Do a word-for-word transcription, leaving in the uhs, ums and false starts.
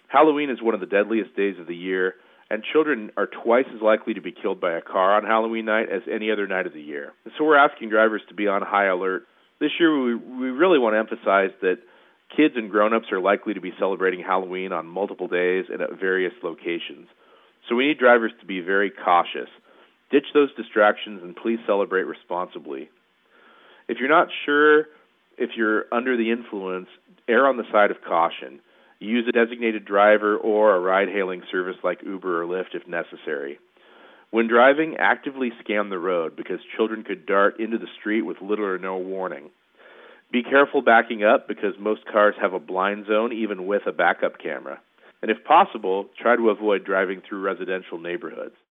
Halloween is one of the deadliest days of the year, and children are twice as likely to be killed by a car on Halloween night as any other night of the year. And so we're asking drivers to be on high alert. This year we, we really want to emphasize that kids and grown-ups are likely to be celebrating Halloween on multiple days and at various locations. So we need drivers to be very cautious. Ditch those distractions and please celebrate responsibly. If you're not sure if you're under the influence, err on the side of caution. Use a designated driver or a ride-hailing service like Uber or Lyft if necessary. When driving, actively scan the road because children could dart into the street with little or no warning. Be careful backing up because most cars have a blind zone even with a backup camera. And if possible, try to avoid driving through residential neighborhoods.